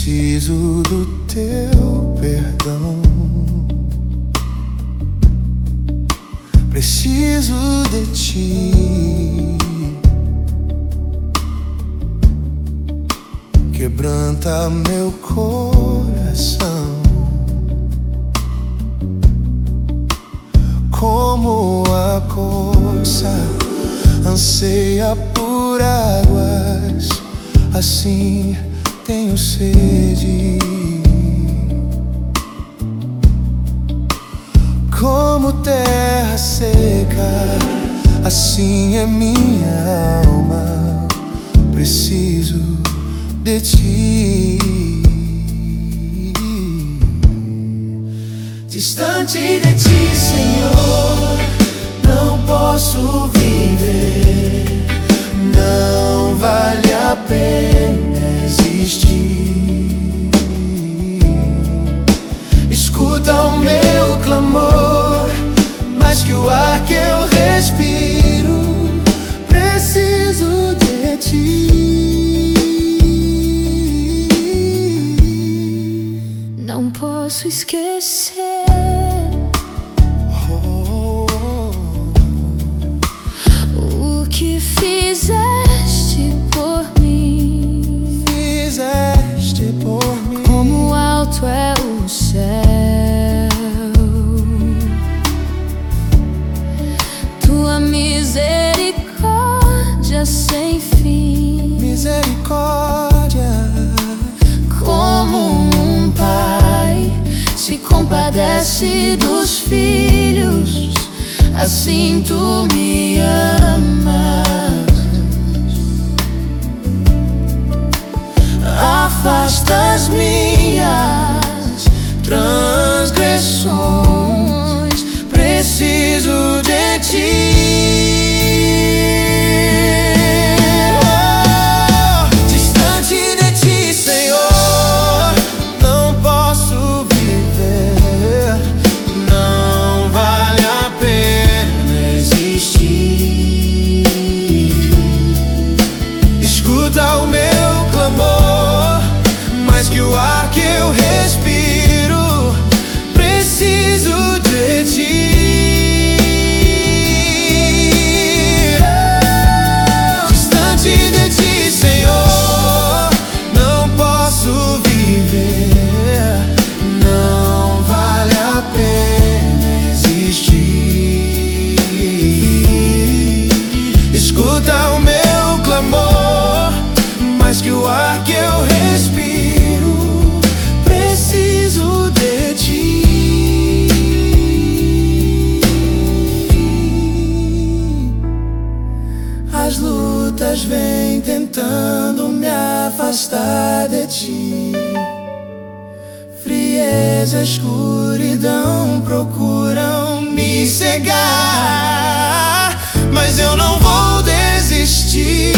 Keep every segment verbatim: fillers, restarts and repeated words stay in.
Preciso do teu perdão. Preciso de ti. Quebranta meu coração, como a corça anseia por águas, assim tenho sede. Como terra seca, assim é minha alma. Preciso de ti. Distante de ti, Senhor, não posso viver. Não vale a pena existir. Escuta o meu clamor, mais que o ar que eu respiro. Preciso de ti. Não posso esquecer Oh, oh, o que fizeste por mim. fizeste por mim. Como alto é o céu, tua misericórdia sem fim. Misericórdia, Como um pai se compadece dos filhos, assim tu me amas. Afasta as minhas transgressões. Preciso de ti. Escuta o meu clamor, mais que o ar que eu respiro. Preciso de ti. Distante de ti, Senhor, não posso viver. Não vale a pena existir. Escuta o meu clamor, mais que o ar que eu respiro. Preciso de ti. As lutas vêm tentando me afastar de ti. Frieza, escuridão procuram me cegar, mas eu não vou desistir.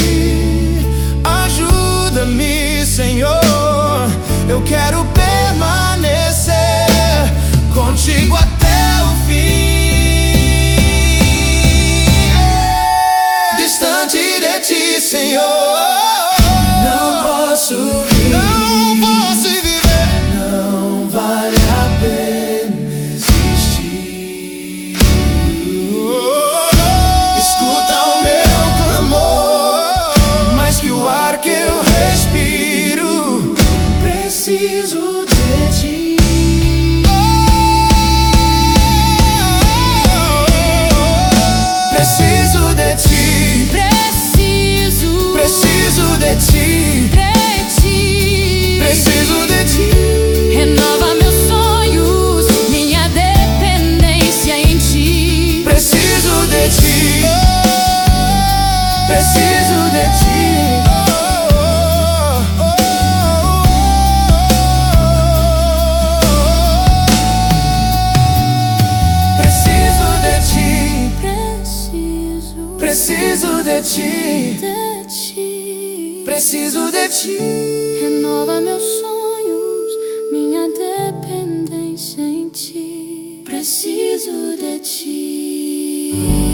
Ajuda-me, Senhor, eu quero permanecer contigo até o fim. Distante de ti, Senhor, não posso viver. Não posso viver. Não vale a pena existir. Escuta o meu clamor, mais que o ar que eu respiro. Preciso de ti. Preciso de ti. Preciso, Preciso de ti. de ti. Preciso de ti. Renova meus sonhos, minha dependência em ti. Preciso de ti. Preciso de ti. Preciso de ti. Preciso Preciso de ti. de ti. Preciso de ti. Renova meus sonhos, minha dependência em ti. Preciso de ti.